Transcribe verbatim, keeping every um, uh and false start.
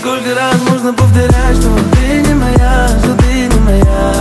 Сколько раз можно повторять, что ты не моя, что ты не моя.